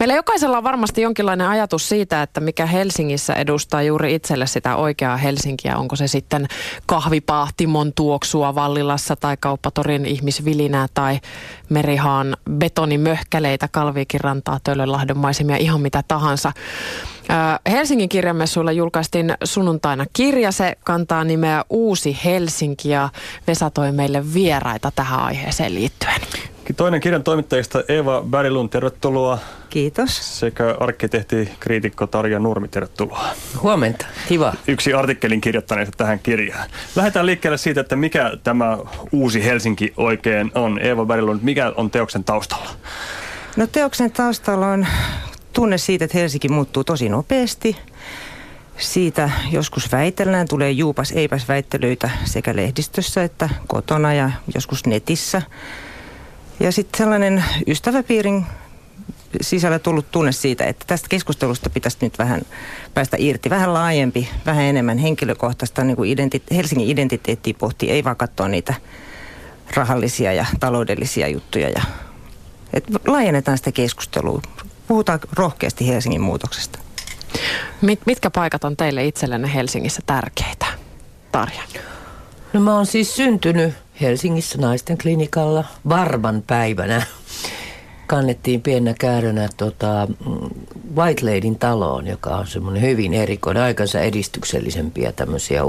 Meillä jokaisella on varmasti jonkinlainen ajatus siitä, että mikä Helsingissä edustaa juuri itselle sitä oikeaa Helsinkiä. Onko se sitten kahvipaahtimon tuoksua Vallilassa tai Kauppatorin ihmisvilinää tai Merihaan betonimöhkäleitä, Kalviikin rantaa, Töölönlahden maisemia, ihan mitä tahansa. Helsingin kirjamessuilla julkaistiin sunnuntaina kirja. Se kantaa nimeä Uusi Helsinki ja Vesa toi meille vieraita tähän aiheeseen liittyen. Toinen kirjan toimittajista Eeva Berglund, tervetuloa. Kiitos. Sekä arkkitehti, kriitikko Tarja Nurmi, tervetuloa. Huomenta, kiva. Yksi artikkelin kirjoittaneista tähän kirjaan. Lähdetään liikkeelle siitä, että mikä tämä Uusi Helsinki oikein on. Eeva Berglund, mikä on teoksen taustalla? No teoksen taustalla on tunne siitä, että Helsinki muuttuu tosi nopeasti. Siitä joskus väitellään, tulee juupas eipäs väittelyitä sekä lehdistössä että kotona ja joskus netissä. Ja sitten sellainen ystäväpiirin sisällä tullut tunne siitä, että tästä keskustelusta pitäisi nyt vähän päästä irti. Vähän laajempi, vähän enemmän henkilökohtaista niin kuin Helsingin identiteettiä pohtii, ei vaan katsoa niitä rahallisia ja taloudellisia juttuja. Laajennetaan sitä keskustelua. Puhutaan rohkeasti Helsingin muutoksesta. Mitkä paikat on teille itsellenne Helsingissä tärkeitä, Tarja? No mä oon siis syntynyt Helsingissä naisten klinikalla varman päivänä. Kannettiin pienenä käärönä White Ladyn taloon, joka on semmoinen hyvin erikoinen, aikansa edistyksellisempiä tämmöisiä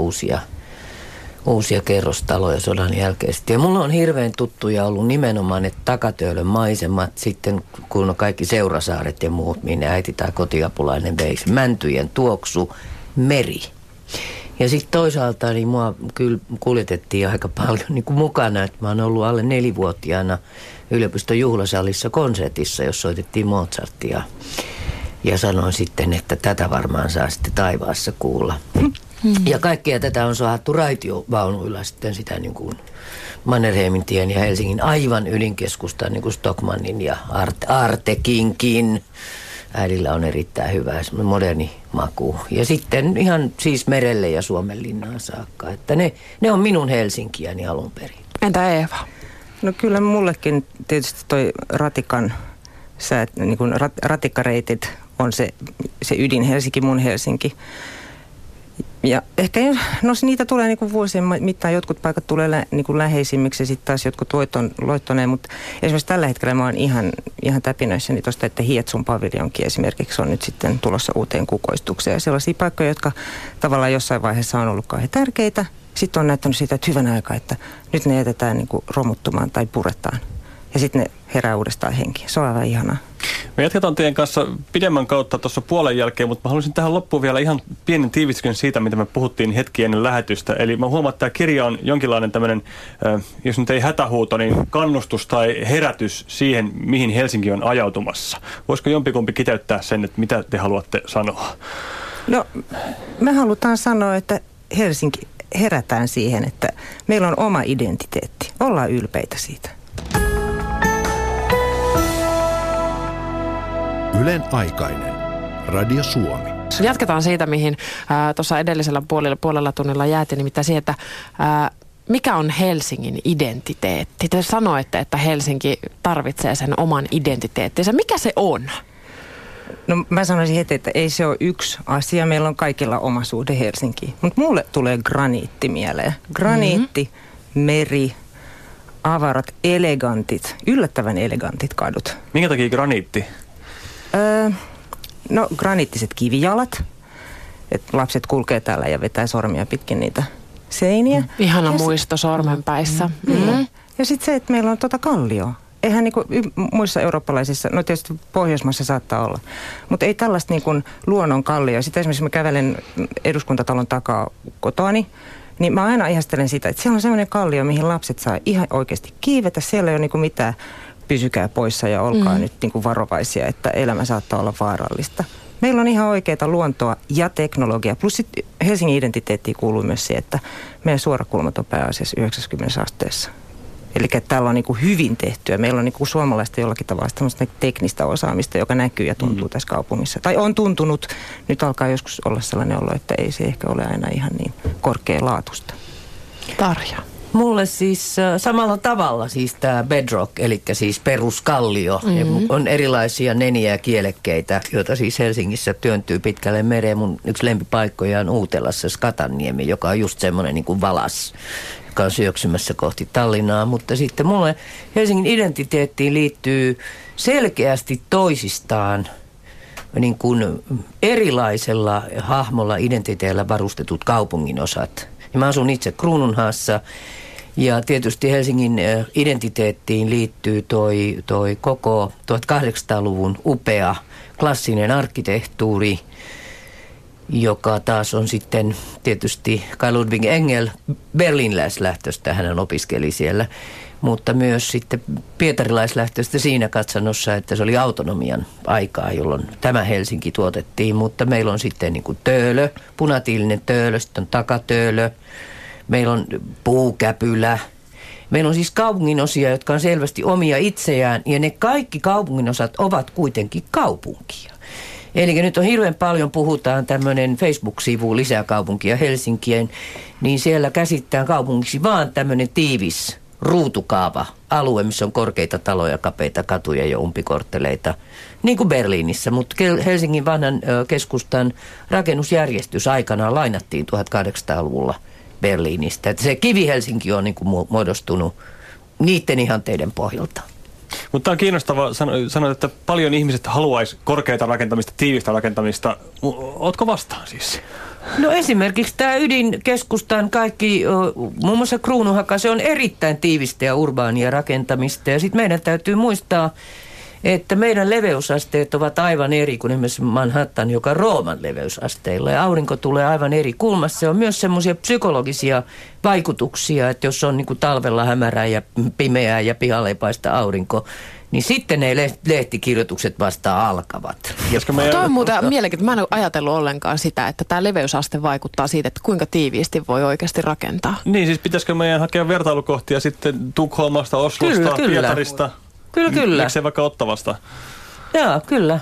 uusia kerrostaloja sodan jälkeisesti. Ja mulla on hirveän tuttuja ollut nimenomaan ne Takatöölön maisemat, sitten kun on kaikki Seurasaaret ja muut, minne äiti tai kotiapulainen veisi. Mäntyjen tuoksu, meri. Ja sitten toisaalta niin mua kyllä kuljetettiin aika paljon niin kuin mukana, että mä oon ollut alle 4-vuotiaana yliopiston juhlasalissa konsertissa, jos soitettiin Mozartia. Ja sanoin sitten, että tätä varmaan saa sitten taivaassa kuulla. Ja kaikkea tätä on saatu raitiovaunuilla sitten sitä niin kuin Mannerheimintien ja Helsingin aivan ydinkeskustaan, niin kuin Stockmannin ja Artekinkin. Äidillä on erittäin hyvä moderni maku. Ja sitten ihan siis merelle ja Suomenlinnaan saakka. Että ne on minun Helsinkiäni alun perin. Entä Eeva? No kyllä mullekin tietysti toi niin kuin ratikkareitit on se ydin Helsinki, mun Helsinki. Ja ehkä niitä tulee niin kuin vuosien mittaan, jotkut paikat tulee niin kuin läheisimmiksi ja sitten taas jotkut loittoneen, mutta esimerkiksi tällä hetkellä mä oon ihan täpinöissäni tuosta, että Hietsun paviljonki esimerkiksi on nyt sitten tulossa uuteen kukoistukseen. Ja sellaisia paikkoja, jotka tavallaan jossain vaiheessa on ollut kauhean tärkeitä. Sitten on näyttänyt siitä, että hyvän aikaa, että nyt ne jätetään niin kuin romuttumaan tai puretaan. Ja sitten ne herää uudestaan henkiin. Se on aivan ihanaa. Me jatketaan teidän kanssa pidemmän kautta tuossa puolen jälkeen, mutta mä haluaisin tähän loppuun vielä ihan pienen tiivistyksen siitä, mitä me puhuttiin hetki ennen lähetystä. Eli mä huomaan, että tämä kirja on jonkinlainen tämmöinen, jos nyt ei hätähuuto, niin kannustus tai herätys siihen, mihin Helsinki on ajautumassa. Voisiko jompikumpi kiteyttää sen, että mitä te haluatte sanoa? No, me halutaan sanoa, että Helsinki herätään siihen, että meillä on oma identiteetti. Ollaan ylpeitä siitä. Ylen aikainen. Radio Suomi. Jatketaan siitä, mihin tuossa edellisellä puolella tunnilla jäätiin, nimittäin siihen, että mikä on Helsingin identiteetti? Te sanoitte, että Helsinki tarvitsee sen oman identiteettinsä. Mikä se on? No mä sanoisin heti, että ei se ole yksi asia. Meillä on kaikilla oma suhde Helsinkiin. Mutta mulle tulee graniitti mieleen. Graniitti, meri, avarat, elegantit, yllättävän elegantit kadut. Minkä takia graniitti? No graniittiset kivijalat, että lapset kulkee täällä ja vetää sormia pitkin niitä seiniä. Ihana muisto sormenpäissä. Ja sitten se, että meillä on kallioa. Eihän niinku muissa eurooppalaisissa, no tietysti Pohjoismaissa saattaa olla, mutta ei tällaista niinku luonnon kallioa. Sitten esimerkiksi mä kävelen Eduskuntatalon takaa kotoani, niin mä aina ihastelen sitä, että siellä on sellainen kallio, mihin lapset saa ihan oikeasti kiivetä. Siellä ei ole niinku mitään, pysykää poissa ja olkaa nyt niinku varovaisia, että elämä saattaa olla vaarallista. Meillä on ihan oikeaa luontoa ja teknologiaa. Plus Helsingin identiteettiin kuuluu myös se, että meidän suorakulmat on pääasiassa 90 asteessa. Eli täällä on niinku hyvin tehtyä. Meillä on niinku suomalaista jollakin tavalla tämmöistä teknistä osaamista, joka näkyy ja tuntuu tässä kaupungissa. Tai on tuntunut. Nyt alkaa joskus olla sellainen olo, että ei se ehkä ole aina ihan niin korkealaatuista. Tarja. Mulle siis samalla tavalla siis tämä bedrock, eli siis peruskallio. On erilaisia neniä ja kielekkeitä, joita siis Helsingissä työntyy pitkälle mereen. Mun yksi lempipaikkoja on Uutelassa Skatanniemi, joka on just semmoinen niin kuin valas, joka on syöksymässä kohti Tallinnaa. Mutta sitten mulle Helsingin identiteettiin liittyy selkeästi toisistaan niin kuin erilaisella hahmolla identiteetillä varustetut kaupunginosat. Ja mä asun itse Kruununhaassa ja tietysti Helsingin identiteettiin liittyy toi koko 1800-luvun upea klassinen arkkitehtuuri, joka taas on sitten tietysti Carl Ludwig Engel berliiniläislähtöistä, hän opiskeli siellä, mutta myös sitten pietarilaislähtöistä siinä katsannossa, että se oli autonomian aikaa, jolloin tämä Helsinki tuotettiin, mutta meillä on sitten niin kuin töölö, punatiilinen töölö, sitten on takatöölö, meillä on puukäpylä, meillä on siis kaupunginosia, jotka on selvästi omia itseään ja ne kaikki kaupunginosat ovat kuitenkin kaupunkia. Eli nyt on hirveän paljon, puhutaan tämmöinen Facebook-sivu lisää kaupunkia Helsinkien, niin siellä käsittää kaupungiksi vaan tämmöinen tiivis ruutukaava-alue, missä on korkeita taloja, kapeita katuja ja umpikortteleita, niin kuin Berliinissä. Mutta Helsingin vanhan keskustan rakennusjärjestys aikanaan lainattiin 1800-luvulla Berliinistä. Että se kivi-Helsinki on niin kuin muodostunut niiden ihanteiden pohjalta. Mutta on kiinnostavaa sanoa, että paljon ihmiset haluaisi korkeata rakentamista, tiivistä rakentamista. Ootko vastaan siis? No esimerkiksi tämä ydinkeskustan kaikki, muun muassa Kruununhaka, se on erittäin tiivistä ja urbaania rakentamista. Ja sitten meidän täytyy muistaa, että meidän leveysasteet ovat aivan eri kuin esimerkiksi Manhattan, joka on Rooman leveysasteilla. Ja aurinko tulee aivan eri kulmassa. Se on myös semmoisia psykologisia vaikutuksia, että jos on niin kuin talvella hämärää ja pimeää ja pihalle ei paista aurinko, niin sitten ne lehtikirjoitukset vasta alkavat. Toi on muuten mielenkiintoista. Mä en ole ajatellut ollenkaan sitä, että tämä leveysaste vaikuttaa siitä, että kuinka tiiviisti voi oikeasti rakentaa. Niin, siis pitäisikö meidän hakea vertailukohtia sitten Tukholmasta, Oslosta, Pietarista? Kyllä. Miksei vaikka Ottavasta? Joo, kyllä.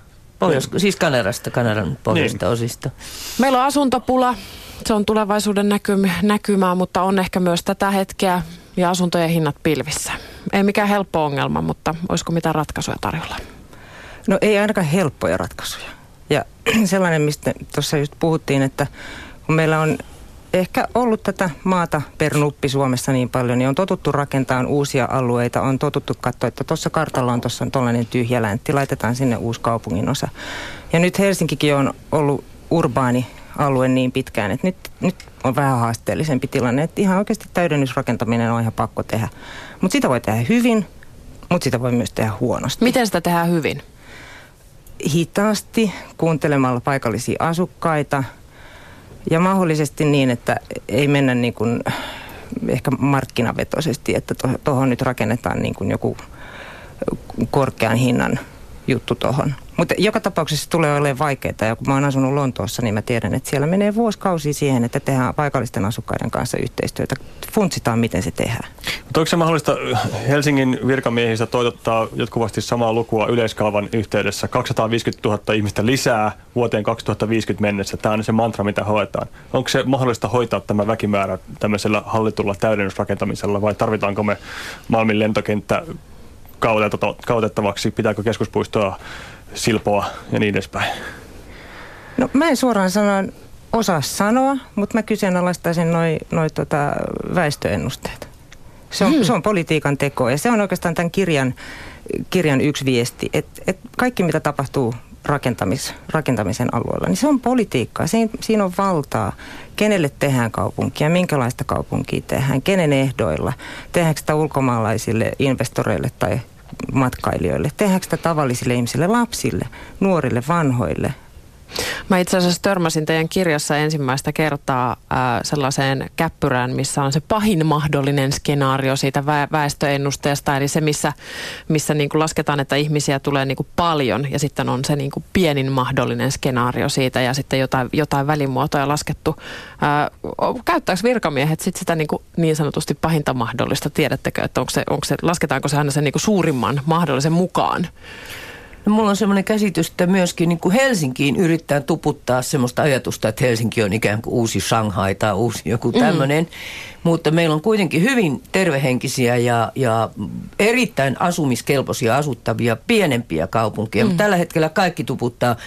Siis Kanadan pohjoista osista. Meillä on asuntopula. Se on tulevaisuuden näkymää, mutta on ehkä myös tätä hetkeä ja asuntojen hinnat pilvissä. Ei mikään helppo ongelma, mutta olisiko mitään ratkaisuja tarjolla? No ei ainakaan helppoja ratkaisuja. Ja sellainen, mistä tuossa just puhuttiin, että kun meillä on ehkä ollut tätä maata per nuppi Suomessa niin paljon, niin on totuttu rakentamaan uusia alueita, on totuttu katsoa, että tuossa kartalla on tuossa tollainen tyhjä läntti, laitetaan sinne uusi kaupunginosa. Ja nyt Helsinkikin on ollut urbaani alue niin pitkään, että nyt on vähän haasteellisempi tilanne, että ihan oikeasti täydennysrakentaminen on ihan pakko tehdä. Mutta sitä voi tehdä hyvin, mutta sitä voi myös tehdä huonosti. Miten sitä tehdään hyvin? Hitaasti, kuuntelemalla paikallisia asukkaita ja mahdollisesti niin, että ei mennä niin kuin ehkä markkinavetoisesti, että tuohon nyt rakennetaan niin kuin joku korkean hinnan juttu tuohon. Mutta joka tapauksessa tulee olemaan vaikeaa, ja kun mä oon asunut Lontoossa, niin mä tiedän, että siellä menee vuosikausia siihen, että tehdään paikallisten asukkaiden kanssa yhteistyötä. Funtsitaan, miten se tehdään. Mutta onko se mahdollista Helsingin virkamiehistä toitottaa jatkuvasti samaa lukua yleiskaavan yhteydessä 250 000 ihmistä lisää vuoteen 2050 mennessä? Tämä on se mantra, mitä hoidetaan. Onko se mahdollista hoitaa tämä väkimäärä tämmöisellä hallitulla täydennysrakentamisella, vai tarvitaanko me Malmin lentokenttä kautettavaksi? Pitääkö keskuspuistoa silpoa ja niin edespäin? No mä en suoraan osaa sanoa, mutta mä kyseenalaistaisin noi väestöennusteet. Se on politiikan teko ja se on oikeastaan tämän kirjan yksi viesti, että kaikki mitä tapahtuu rakentamisen alueella, niin se on politiikkaa. Siinä on valtaa, kenelle tehdään kaupunkia, minkälaista kaupunkia tehdään, kenen ehdoilla, tehdäänkö sitä ulkomaalaisille investoreille tai matkailijoille, tehdäänkö sitä tavallisille ihmisille, lapsille, nuorille, vanhoille. Mä itse asiassa törmäsin teidän kirjassa ensimmäistä kertaa sellaiseen käppyrään, missä on se pahin mahdollinen skenaario siitä väestöennusteesta, eli se, missä niin kuin lasketaan, että ihmisiä tulee niin kuin paljon, ja sitten on se niin kuin pienin mahdollinen skenaario siitä, ja sitten jotain välimuotoja laskettu. Käyttääkö virkamiehet sitten sitä niin sanotusti pahinta mahdollista? Tiedättekö, että lasketaanko se aina sen niin kuin suurimman mahdollisen mukaan? No, mulla on semmoinen käsitys, että myöskin niin kuin Helsinkiin yrittää tuputtaa semmoista ajatusta, että Helsinki on ikään kuin uusi Shanghai tai uusi joku tämmöinen. Mutta meillä on kuitenkin hyvin tervehenkisiä ja erittäin asumiskelpoisia, asuttavia, pienempiä kaupunkeja. Mutta tällä hetkellä kaikki tuputtaa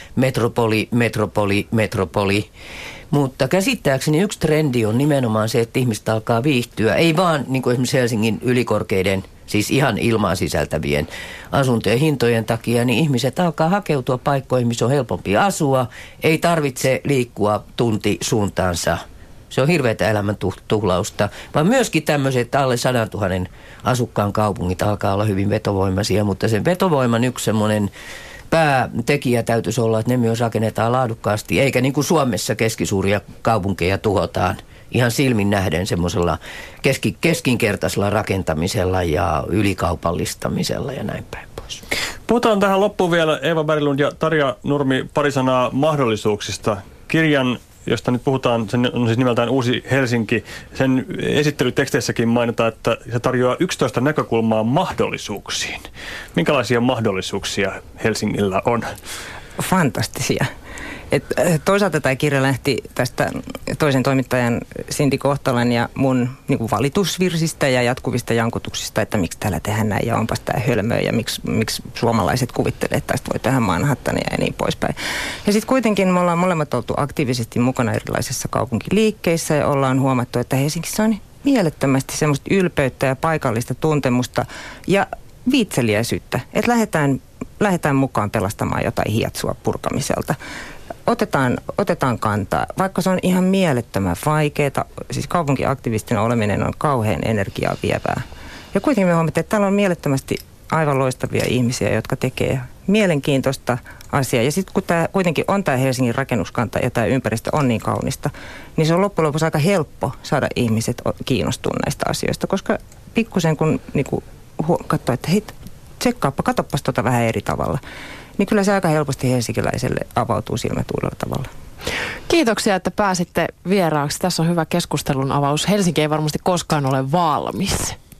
metropoli. Mutta käsittääkseni yksi trendi on nimenomaan se, että ihmiset alkaa viihtyä. Ei vaan niin kuin esimerkiksi Helsingin ylikorkeiden, siis ihan ilmaa sisältävien asuntojen hintojen takia, niin ihmiset alkaa hakeutua paikkoihin, missä on helpompi asua. Ei tarvitse liikkua tunti suuntaansa. Se on hirveätä elämän tuhlausta, vaan myöskin tämmöiset alle 100 000 asukkaan kaupungit alkaa olla hyvin vetovoimaisia, mutta sen vetovoiman yksi semmoinen päätekijä täytyisi olla, että ne myös rakennetaan laadukkaasti, eikä niin kuin Suomessa keskisuuria kaupunkeja tuhotaan ihan silmin nähden semmoisella keskinkertaisella rakentamisella ja ylikaupallistamisella ja näin päin pois. Puhutaan tähän loppuun vielä Eeva Berglund ja Tarja Nurmi pari sanaa mahdollisuuksista. Kirjan, josta nyt puhutaan, sen on siis nimeltään Uusi Helsinki. Sen esittelyteksteissäkin mainitaan, että se tarjoaa 11 näkökulmaa mahdollisuuksiin. Minkälaisia mahdollisuuksia Helsingillä on? Fantastisia. Toisaalta tämä kirja lähti tästä toisen toimittajan Cindy Kohtalan ja mun niin kuin valitusvirsistä ja jatkuvista jankutuksista, että miksi täällä tehdään näin ja onpas tämä hölmöä ja miksi suomalaiset kuvittelee, että tästä voi tehdä Manhattania ja niin poispäin. Ja sitten kuitenkin me ollaan molemmat oltu aktiivisesti mukana erilaisissa kaupunkiliikkeissä ja ollaan huomattu, että Helsingissä on mielettömästi semmoista ylpeyttä ja paikallista tuntemusta ja viitseliäisyyttä, että lähdetään mukaan pelastamaan jotain hiatsua purkamiselta. Otetaan kantaa, vaikka se on ihan mielettömän vaikeaa, siis kaupunkiaktivistina oleminen on kauhean energiaa vievää. Ja kuitenkin me huomattiin, että täällä on mielettömästi aivan loistavia ihmisiä, jotka tekee mielenkiintoista asiaa. Ja sitten kun tämä kuitenkin on tämä Helsingin rakennuskanta ja tämä ympäristö on niin kaunista, niin se on loppujen lopuksi aika helppo saada ihmiset kiinnostumaan näistä asioista, koska pikkusen kun niinku katsoo, että hei, katoppas tota vähän eri tavalla, niin kyllä se aika helposti helsinkiläiselle avautuu silmät uudella tavalla. Kiitoksia, että pääsitte vieraaksi. Tässä on hyvä keskustelun avaus. Helsinki ei varmasti koskaan ole valmis.